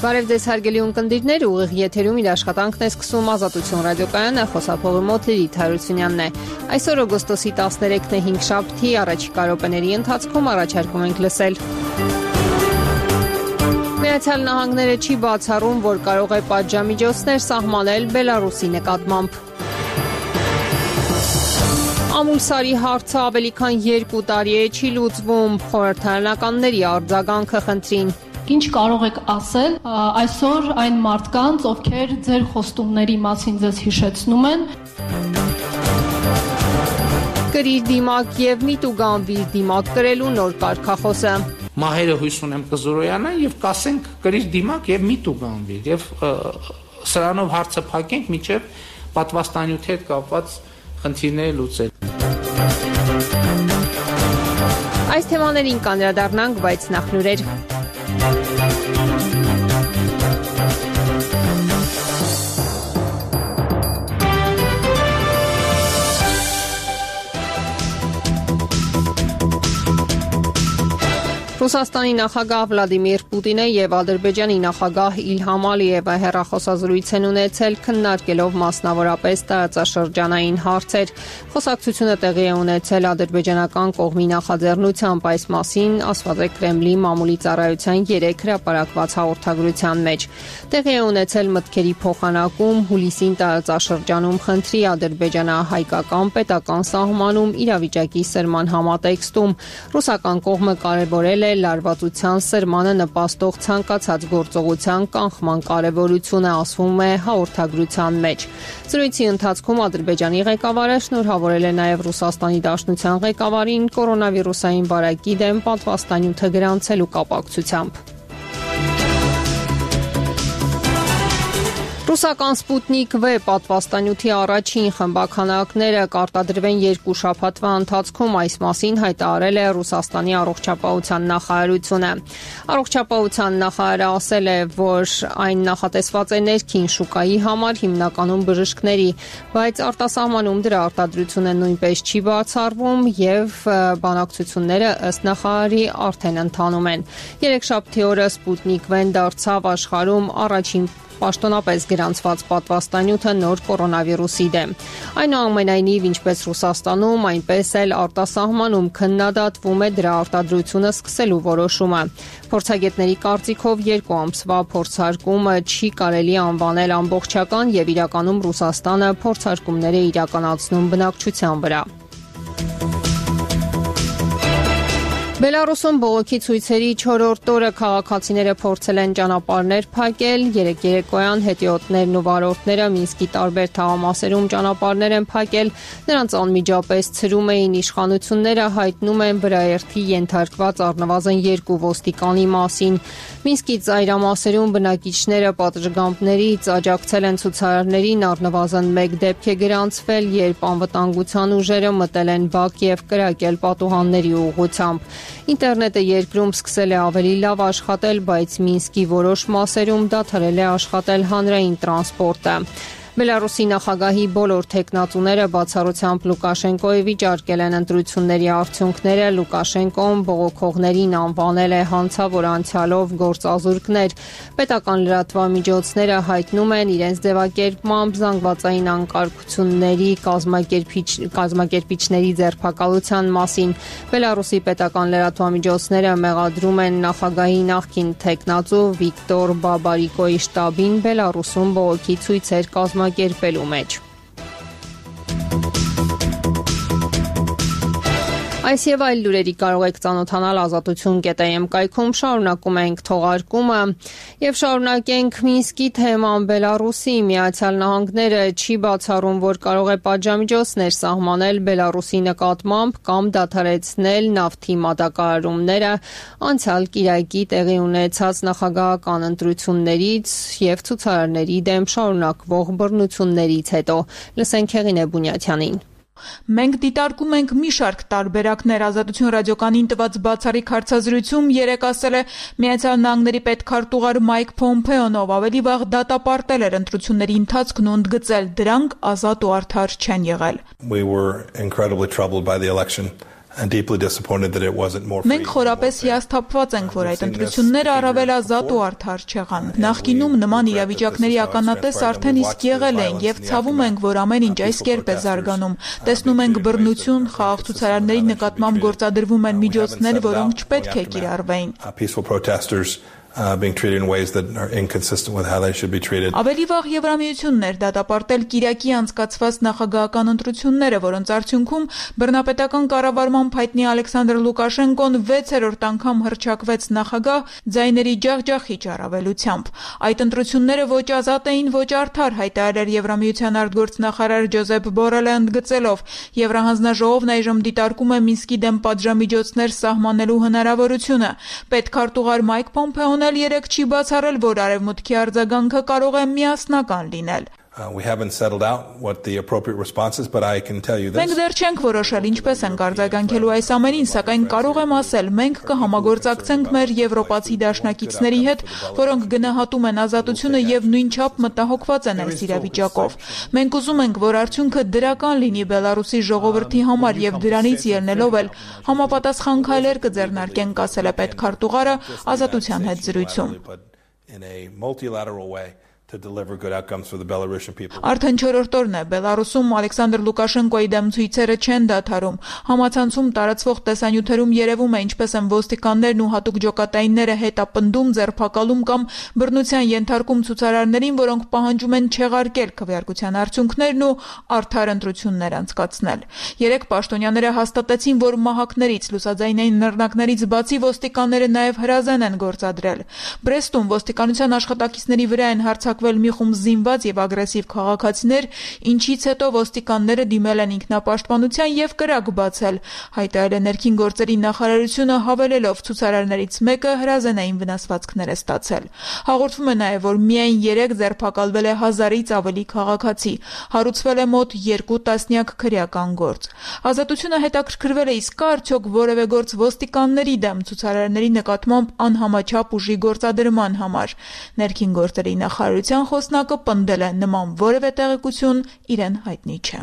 Բարև ձեզ հարգելի ունկնդիրներ, ուղիղ եթերում իր աշխատանքն է սկսում Ազատություն ռադիոկայանը, խոսափողը մոտ Լիլիթ Հարությունյանն է։ Այսօր օգոստոսի 13-ն է 5 շաբթի, առաջիկա րոպեների ընթացքում առաջարկում ենք լսել. Միացյալ Նահանգները չի բացառում, որ կարող է պատժամիջոցներ սահմանել Բելարուսի նկատմամբ։ Ամուլսարի հարցը ավելի քան 2 տարի է չի լուծվում, խորհրդարանականների արձագանքը խնդրին։ Ինչ կարող եք ասել այսօր այն մարդկանց, ովքեր ձեր խոստումների մասին ձեզ հիշեցնում են։ Գրիր դիմակ եւ մի տուգանվիր դիմակ կրելու նոր կարգախոսը։ Մահերը հույս ունեմ կզորոյանան եւ կասենք գրիր դիմակ եւ մի տուգանվիր եւ սրանով հարցը փակենք մինչեւ պատվաստանյութի հետ կապված խնդիրները լուծել։ Այս թեմաներին կանդրադառնանք, բայց նախ լուրեր։ Ռուսաստանի նախագահ Վլադիմիր Պուտինը եւ Ադրբեջանի նախագահ Իլհամ Ալիևը հեռախոսազրույց են ունեցել, քննարկելով մասնավորապես տարածաշրջանային հարցեր։ Խոսակցությունը տեղի է ունեցել ադրբեջանական կողմի նախաձեռնությամբ, այս մասին ասված է Կրեմլի մամուլի ծառայության 3 հրապարակված հաղորդագրության մեջ։ Տեղի է ունեցել մտքերի փոխանակում հուլիսին տարածաշրջանում խնդրի ադրբեջանա-հայկական պետական սահմանում իրավիճակի սրման համատեքստում։ Ռուսական կողմը կարևորել է լարվածության սրմանը նպաստող ցանկացած գործողության կանխման կարևորությունը, ասվում է հաղորդագրության մեջ։ Զրույցի ընթացքում Ադրբեջանի ղեկավարը շնորհավորել է նաև Ռուսաստանի Դաշնության ղեկավարին կորոնավիրուսային վարակի դեմ պատվաստանյութը գրանցելու կապակցությամբ։ Ռուսական Սպուտնիկ V պատվաստանյութի առաջին խմբաքանակները կարտադրվեն 2 շաբաթվա ընթացքում, այս մասին հայտարարել է Ռուսաստանի առողջապահության նախարարությունը։ Առողջապահության նախարարը ասել է, որ այն նախատեսված է ներքին շուկայի համար, հիմնականում բժիշկների, բայց արտասահմանում դրա արտադրությունը նույնպես չի բացառվում եւ բանակցությունները ըստ նախարարի արդեն ընթանում են։ Երեքշաբթի օրը Սպուտնիկ V-ն դարձավ աշխարհում առաջին պաշտոնապես գրանցված պատվաստանյութը նոր կորոնավիրուսի դեմ։ Այնուամենայնիվ, ինչպես Ռուսաստանում, այնպես էլ արտասահմանում քննադատվում է դրա արտադրությունը սկսելու որոշումը։ Փորձագետների կարծիքով 2 ամսվա փորձարկումը չի կարելի անվանել ամբողջական եւ իրականում Ռուսաստանը փորձարկումներ է իրականացնում բնակչության վրա։ Բելարուսում բողոքի ցույցերի 4-րդ օրը քաղաքացիները փորձել են ճանապարհներ փակել, երեկոյան հետիոտներն ու վարորդները Մինսկի տարբեր թաղամասերում ճանապարհներ են փակել, նրանց անմիջապես ցրում էին իշխանությունները, հայտնում են վրաերթի ենթարկված առնվազն 2 ոստիկանի մասին։ Մինսկի ծայրամասերում բնակիչները պատժգամբներից աջակցել են ցուցարարներին, առնվազն 1 դեպք է գրանցվել, երբ անվտանգության ուժերը մտել են բակ եւ կրակել պատուհանների ուղղությամբ։ Ինտերնետը երկրում սկսել է ավելի լավ աշխատել, բայց Մինսկի որոշ մասերում դադարել է աշխատել հանրային տրանսպորտը։ Բելարուսի նախագահի բոլոր թեկնածուները բացառությամբ Լուկաշենկոյի վիճարկել են ընտրությունների արդյունքները, Լուկաշենկոն բողոքողներին անվանել է հանցավոր անցյալով գործազուրկներ։ Պետական լրատվամիջոցները հայտնում են իրենց ձևակերպմամբ զանգվածային անկարգությունների կազմակերպիչների ձերբակալության մասին։ Բելարուսի պետական լրատվամիջոցները մեղադրում են նախագահի նախկին թեկնածու Վիկտոր Բաբարիկոյի շտաբին Բելարուսում բողոքի ցույցեր կազմակերպելու մեջ։ Այս եւ այլ լուրերի կարող եք ծանոթանալ ազատություն.am կայքում, շարունակում ենք թողարկումը եւ շարունակենք Մինսկի թեման Բելարուսի Միացյալ Նահանգները չի բացառում, որ կարող է պատժամիջոցներ սահմանել Բելարուսի նկատմամբ կամ դադարեցնել նավթի մատակարարումները անցյալ կիրակի տեղի ունեցած նախագահական ընտրություններից եւ ցուցարարների դեմ շարունակվող բռնություններից հետո։ Լսենք Հեղինե Բունյաթյանին։ Մենք դիտարկում ենք մի շարք տարբերակներ Ազատություն ռադիոկայանին տված բացառիկ հարցազրույցում երեկ ասել է Միացյալ Նահանգների պետքարտուղար Մայք Փոմփեոն, ով ավելի վաղ դատապարտել էր ընտրությունների ընթացքն ու ընդգծել դրանք ազատ ու արդար չեն եղել։ We were incredibly troubled by the election and deeply disappointed that it wasn't more free. Մենք խորապես հիասթափված ենք, որ այդ ընտրությունները առավել ազատ ու արդար չեղան։ Նախկինում նման իրավիճակների ականատես արդեն իսկ եղել են եւ ցավում ենք, որ ամեն ինչ այս կերպ է զարգանում։ Տեսնում ենք բռնություն, խաղաղ ցուցարարների նկատմամբ գործադրվում են միջոցներ, որոնք չպետք է կիրառվեին։ Peaceful protesters being treated in ways that are inconsistent with how they should be treated. Ավելի վաղ Եվրամիությունն էր դատապարտել Կիրակի անցկացված նախագահական ընտրությունները, որոնց արդյունքում բռնապետական կառավարման հայտնի Ալեքսանդր Լուկաշենկոն 6-րդ անգամ հռչակվեց նախագահ ձայների ջախջախիչ առավելությամբ։ Այդ ընտրությունները ոչ ազատ էին, ոչ արդար, հայտարարել Եվրամիության արտգործնախարար Ջոզեփ Բորելը ընդգծելով, Եվրահանձնաժողովն այժմ դիտարկում է Մինսկի դեմ պատժամիջոցներ սահմանելու հնարավորությունը։ Պետքարտուղար Մայք Պոմպեոն երեք չի բացառել, որ արևմուտքի արձագանքը կարող է միասնական լինել։ We haven't settled out what the appropriate response is, but I can tell you this. Մենք դեռ չենք որոշել ինչպես ենք արձագանքելու այս ամենին, սակայն կարող եմ ասել, մենք կհամագործակցենք մեր եվրոպացի դաշնակիցների հետ, որոնք գնահատում են ազատությունը եւ նույնչափ մտահոգված են այս իրավիճակով։ Մենք ուզում ենք, որ արդյունքը դրական լինի Բելարուսի ժողովրդի համար եւ դրանից ելնելով էլ համապատասխան քայլեր կձեռնարկենք, ասել է պետքարտուղարը ազատության հետ զրույցում։ To deliver good outcomes for the Belarusian people. Արդեն 4-րդ օրն է Բելարուսում Ալեքսանդր Լուկաշենկոյի դեմ ցույցերը չեն դադարում։ Համացանցում տարածվող տեսանյութերում երևում է ինչպես են ոստիկաններն ու հատուկ ջոկատայինները հետապնդում, ձերբակալում կամ բռնության ենթարկում ցուցարարներին, որոնք պահանջում են չեղարկել քվեարկության արդյունքներն ու արդար ընտրություններ անցկացնել։ Երեք պաշտոնյաները հաստատեցին, որ մահակներից, լուսաձայնային նռնակներից բացի ոստիկանները նաև հրազեն են գործադրել։ Բրեստում ոստիկանության աշխատակիցների վրա են հարձակվել մի խումբ զինված եւ ագրեսիվ քաղաքացիներ, ինչից հետո ոստիկանները դիմել են ինքնապաշտպանության եւ կրակ բացել, հայտարարել է ներքին գործերի նախարարությունը, հավելելով ցուցարարներից մեկը հրազենային վնասվածքներ է ստացել։ Հաղորդվում է նաեւ, որ միայն 3 ձերբակալվել է 1000-ից ավելի քաղաքացի, հարուցվել է մոտ 2 տասնյակ քրեական գործ։ Ազատությունը հետաքրքրվել է իսկ կա արդյոք որևէ գործ ոստիկանների դեմ ցուցարարների նկատմամբ անհամաչափ ուժի գործադրման համար։ Ներքին գործերի նախարարության խոսնակը պնդել է նման որևէ տեղեկություն իրեն հայտնի չէ։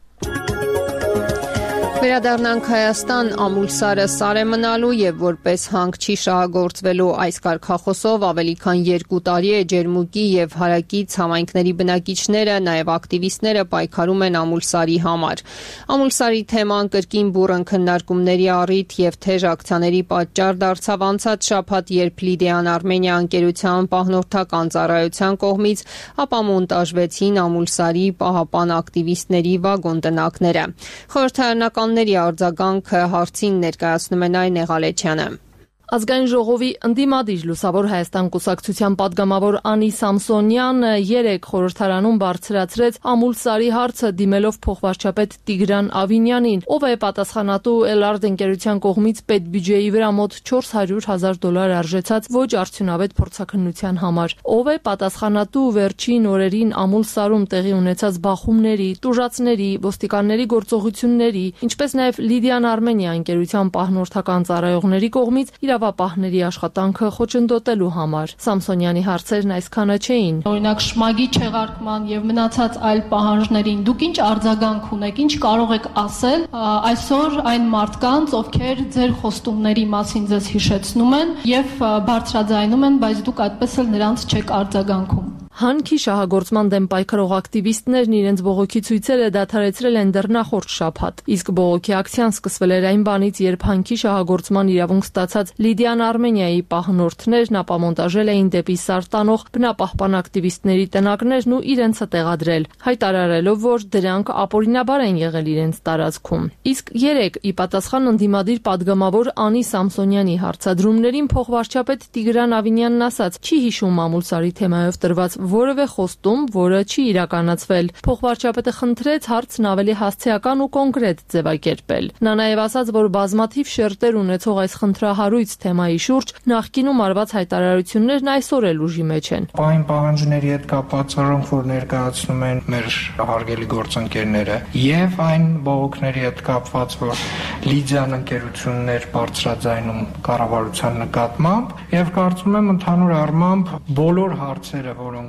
Վերադառնանք Հայաստան, ամուլսարը սար է մնալու եւ որպես հանք չի շահագործվելու այս կարգախոսով ավելի քան 2 տարի է ջերմուկի եւ հարակից համայնքների բնակիչները, նաեւ ակտիվիստները պայքարում են ամուլսարի համար։ Ամուլսարի թեման կրկին բուռն քննարկումների առիթ եւ թեժ ակցիաների պատճառ դարձավ անցած շաբաթ, երբ Լիդիան Արմենիա ընկերության պահնորդական ծառայության կողմից ապամոնտաժվեցին ամուլսարի պահապան ակտիվիստների վագոն տնակները։ Խորհրդարանական արձագանքը հարցին ներկայացնում է Նայր Նեղալեչյանը։ Ազգային ժողովի ընդդիմադիր Լուսավոր Հայաստան կուսակցության падգամավոր Անի Սամսոնյան 3 խորհրդարանում բարձրացրեց ամուլսարի հարցը դիմելով փոխվարչապետ Տիգրան Ավինյանին, ով է պատասխանատու Elard ընկերության կողմից պետբյուջեի վրա մոտ $400,000 արժեցած ոչ արդյունավետ փորձաքննության համար, ով է պատասխանատու վերջին օրերին ամուլսարում տեղի ունեցած բախումների, տուժածների, ոստիկանների գործողությունների, ինչպես նաև Լիդիան Արմենիա ընկերության պահնորդական ծառայողների կողմից իրավապահների աշխատանքը խոչընդոտելու համար։ Սամսոնյանի հարցերն այսքանը չէին։ Օրինակ շմագի չեղարկման եւ մնացած այլ պահանջներին դուք ինչ արձագանք ունեք, ինչ կարող եք ասել այսօր այն մարդկանց, ովքեր ձեր խոստումների մասին ձեզ հիշեցնում են եւ բարձրաձայնում են, բայց դուք այդպես էլ նրանց չեք արձագանքում։ Հանքի շահագործման դեմ պայքարող ակտիվիստներն իրենց բողոքի ցույցերը դադարեցրել են դեռ նախորդ շաբաթ, իսկ բողոքի ակցիան սկսվել էր այն բանից, երբ հանքի շահագործման իրավունք ստացած Լիդիան Արմենիայի պահնորդներն ապամոնտաժել էին դեպի Սար տանող բնապահպան ակտիվիստների տնակներն ու իրենցը տեղադրել, հայտարարելով, որ դրանք ապօրինաբար են եղել իրենց տարածքում։ Իսկ 3 ի պատասխան ընդդիմադիր падգամավոր Անի Սամսոնյանի հարցադրումներին փոխվարչապետ Տիգրան Ավինյանն ասաց, չի հիշում ամուլսարի թեմայով տրված որևէ խոստում, որը չի իրականացվել։ Փոխվարչապետը խնդրեց հարցն ավելի հասցեական ու կոնկրետ ձևակերպել։ Նա նաև ասաց, որ բազմաթիվ շերտեր ունեցող այս խնդրահարույց թեմայի շուրջ նախկինում արված հայտարարություններն այսօր էլ ուժի մեջ են։ Այն պահանջների հետ կապված որոնք որ ներկայացնում են մեր հարգելի գործընկերները, եւ այն բողոքների հետ կապված, որ Լիդիան ընկերություններ բարձրաձայնում կառավարության նկատմամբ, եւ կարծում եմ ընդհանուր առմամբ բոլոր հարցերը, որոնք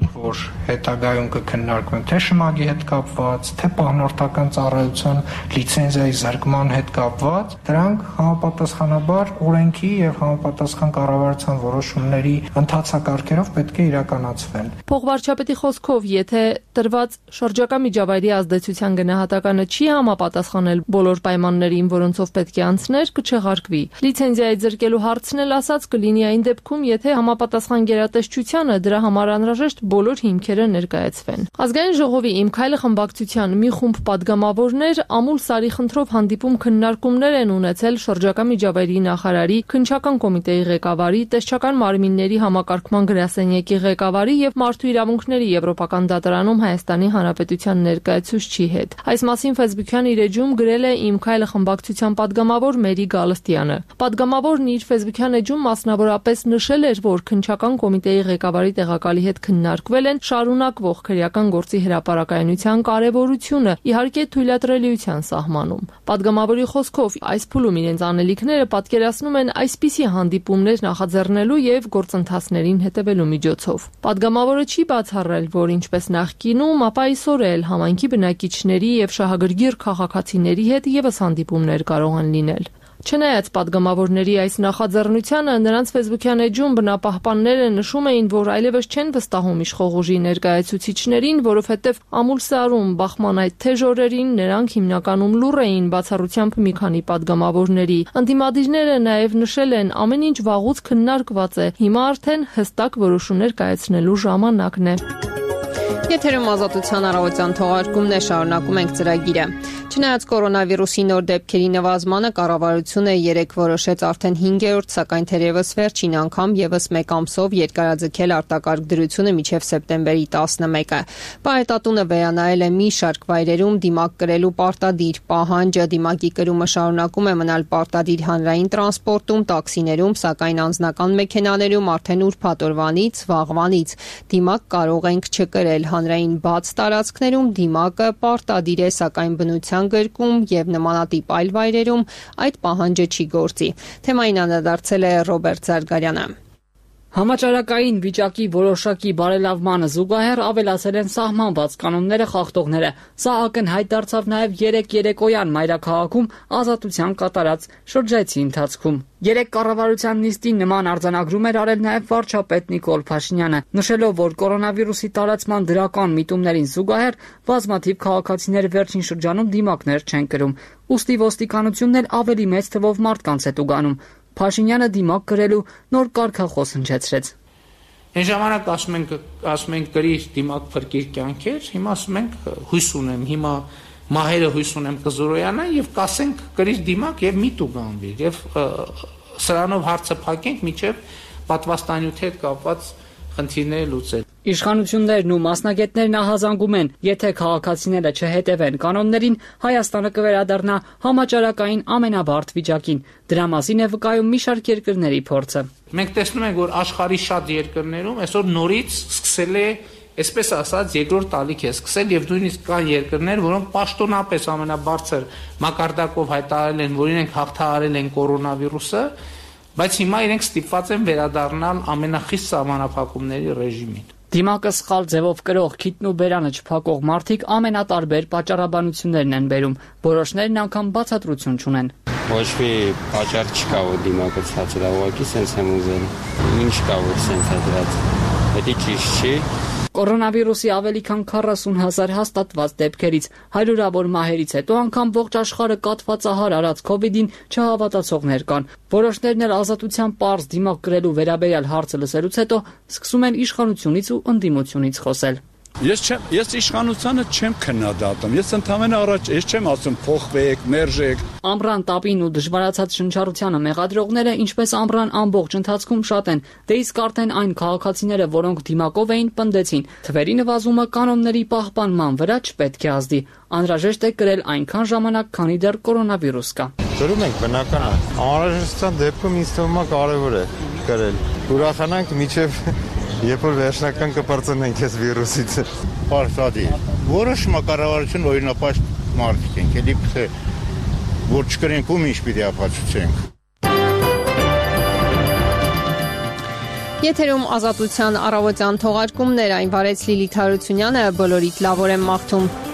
որ հետագայում կքննարկվեն թե շմագի հետ կապված, թե պահնորդական ծառայության լիցենզիայի զրկման հետ կապված, դրանք համապատասխանաբար օրենքի եւ համապատասխան կառավարության որոշումների ընթացակարգերով պետք է իրականացվեն։ Փոխվարչապետի խոսքով, եթե տրված շրջակա միջավայրի ազդեցության գնահատականը չի համապատասխանել բոլոր պայմաններին, որոնցով պետք է անցներ, կչեղարկվի։ Լիցենզիայի զրկելու հարցն էլ ասած կլինի այն դեպքում, եթե համապատասխան գերատեսչությանը դրա համար անհրաժեշտ բոլոր հիմքերը ներկայացվեն։ Ազգային ժողովի Իմ քայլը խմբակցության մի խումբ падգամավորներ ամուլ սարի խնդրով հանդիպում քննարկումներ են ունեցել շրջակա միջավայրի նախարարի, քննչական կոմիտեի ղեկավարի, տեսչական մարմինների համակարգման գրասենյակի ղեկավարի եւ Մարդու իրավունքների Եվրոպական դատարանում Հայաստանի Հանրապետության ներկայացուցչի հետ։ Այս մասին Facebook-յան իր էջում գրել է Իմ քայլը խմբակցության падգամավոր Մերի Գալստյանը։ Падգամավորն իր Facebook-յան էջում մասնավորապես նշել էր, որ քննչական կոմիտեի ղեկավարի տեղակալի հետ քննարկվել են շարունակվող քրեական գործի հրապարակայնության կարևորությունը, իհարկե թույլատրելիության սահմանում։ Падգամավորի խոսքով այս փուլում իրենց անելիքները պատկերացնում են այսպիսի հանդիպումներ նախաձեռնելու եւ գործընթացներին հետևելու միջոցով։ Падգամավորը չի բացառել, որ ինչպես նախկինում, ապա այսօր էլ համայնքի բնակիչների եւ շահագրգիռ քաղաքացիների հետ եւս հանդիպումներ կարող են լինել։ Չնայած падգամավորների այս նախաձեռնությանը, նրանց Facebook-յան էջում բնապահպանները նշում էին, որ այլևս չեն վստահում իշխող ուժի ներկայացուցիչներին, որովհետև ամուլ սարում բախման այդ թեժ օրերին նրանք հիմնականում լուռ էին բացառությամբ մի քանի падգամավորների։ Ընդդիմադիրները նաև նշել են, ամեն ինչ վաղուց քննարկված է, հիմա արդեն հստակ որոշումներ կայացնելու ժամանակն է։ Եթերում Ազատության առավոտյան թողարկումն է, շարունակում ենք ծրագիրը։ Չնայած կորոնավիրուսի նոր դեպքերի նվազմանը, կառավարությունը երեկ որոշեց արդեն 5-րդ, սակայն թերևս վերջին անգամ եւս մեկ ամսով երկարաձգել արտակարգ դրությունը մինչև սեպտեմբերի 11-ը։ Պահետատունը վերանայել է մի շարք վայրերում դիմակ կրելու պարտադիր պահանջը, դիմակի կրումը շարունակում է մնալ պարտադիր հանրային տրանսպորտում, տաքսիներում, սակայն անձնական մեքենաներում արդեն ուրբաթ օրվանից, վաղվանից դիմակ կարող ենք չկրել։ Հանրային բաց տարածքներում դիմակը պարտադիր է, սակայն բնության գրկում եւ նմանատիպ այլ վայրերում այդ պահանջը չի գործի։ Թեմային անդրադարձել է Ռոբերտ Զարգարյանը։ Համաճարակային վիճակի որոշակի բարելավմանը զուգահեռ ավելացել են սահմանված կանոնները խախտողները։ Սա ակնհայտ դարձավ նաև երեկ երեկոյան մայրաքաղաքում ազատության կատարած շրջայցի ընթացքում։ Երեկ կառավարության նիստին նման արձանագրում էր արել նաև վարչապետ Նիկոլ Փաշինյանը, նշելով, որ կորոնավիրուսի տարածման դրական միտումներին զուգահեռ բազմաթիվ քաղաքացիներ վերջին շրջանում դիմակներ չեն կրում։ Ուստի ոստիկանությունն էլ ավելի մեծ թվով մարդկանց է տուգանում։ Փաշինյանը դիմակ կրելու նոր կարգախոս հնչեցրեց։ Այն ժամանակ ասում ենք գրիր դիմակ փրկիր կյանքեր, հիմա ասում ենք հույս ունեմ, հիմա մահերը հույս ունեմ կզորոյանա եւ կասենք գրիր դիմակ եւ մի տուգանվիր եւ սրանով հարցը փակենք միջև պատվաստանյութի հետ կապված խնդիրները լուծել։ Իշխանություններն ու մասնագետներն ահազանգում են, եթե քաղաքացիները չհետևեն կանոններին, Հայաստանը կվերադառնա համաճարակային ամենաբարդ վիճակին։ Դրա մասին է վկայում մի շարք երկրների փորձը։ Մենք տեսնում ենք, որ աշխարհի շատ երկրներում այսօր նորից սկսել է, այսպես ասած, երկրորդ տալիք է սկսել եւ նույնիսկ կան երկրներ, որոնք պաշտոնապես ամենաբարձր մակարդակով հայտարարել են, որ իրենք հաղթահարել են կորոնավիրուսը, բայց հիմա իրենք ստիպված են վերադառնալ ամենախիստ սահմանափակումների ռեժիմին։ Դիմակը սխալ ձևով կրող, քիթն ու բերանը չփակող մարդիկ ամենատարբեր պատճառաբանություններն են բերում, որոշներն անգամ բացատրություն չունեն։ Ոչ մի պատճառ չկա, որ դիմակը ցածր է, ուղղակի սենց եմ ուզել։ Ինչ կա, որ սենց է դրած։ Դա ճիշտ չի։ Կորոնավիրուսի ավելի քան 40,000 հաստատված դեպքերից, հարյուրավոր մահերից հետո անգամ ողջ աշխարհը կատվածահար արած COVID-ին չհավատացողներ կան։ Որոշներն էլ ազատության պարզ դիմակ կրելու վերաբերյալ հարցը լսելուց հետո սկսում են իշխանությունից ու ընդդիմությունից խոսել։ Ես իշխանությանը չեմ քննադատում։ Ես ընդհանրապես առաջ չեմ ասում փոխվեք, մերժեք։ Ամռան տապին ու դժվարացած շնչառությանը մեղադրողները, ինչպես ամռան ամբողջ ընթացքում շատ են, դե իսկ արդեն այն քաղաքացիները, որոնք դիմակով էին, պնդեցին, թվերի նվազումը կանոնների պահպանման վրա չպետք է ազդի։ Անհրաժեշտ է կրել այնքան ժամանակ, քանի դեռ կորոնավիրուս կա։ Գրում ենք, բնական է։ Անհրաժեշտության դեպքում ինձ թվում է կարևոր է կրել։ Ուրախանանք միջև երբ որ վերջնական կպարծենենք այս վիրուսից։ Պարտադիր։ Որոշ կառավարություն օրինապաշտ մարդիկ են, էլի թե որ չկրենք ում ինչ պիտի ապացուցենք։ Եթերում ազատության առավոտյան թողարկումներ, այն վարեց Լիլիթ Հարությունյանը, բոլորիդ լավ օր եմ մաղթում։